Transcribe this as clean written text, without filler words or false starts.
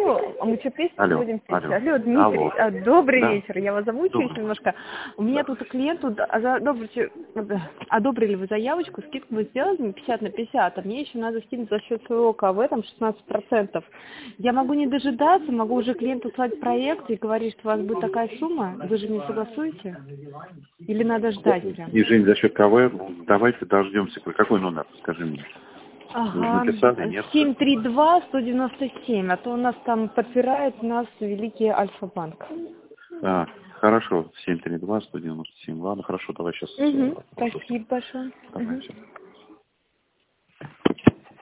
Алло, а мы что, песню будем петь? Алло, Дмитрий, добрый вечер, я вас замучаюсь немножко. У меня тут клиенту одобрили вы заявочку, скидку вы сделали 50 на 50, а мне еще надо скинуть за счет своего КВ, там 16%. Я могу не дожидаться, могу уже клиенту слать проект и говорить, что у вас будет такая сумма, вы же не согласуете? Или надо ждать прям? И, Жень, за счет КВ, давайте дождемся. Какой номер, скажи мне? Ага, написали, нет? 732-197, а то у нас там подпирает нас великий Альфа-банк. Хорошо, 732-197. Ладно, хорошо, давай сейчас. Спасибо большое. Давайте.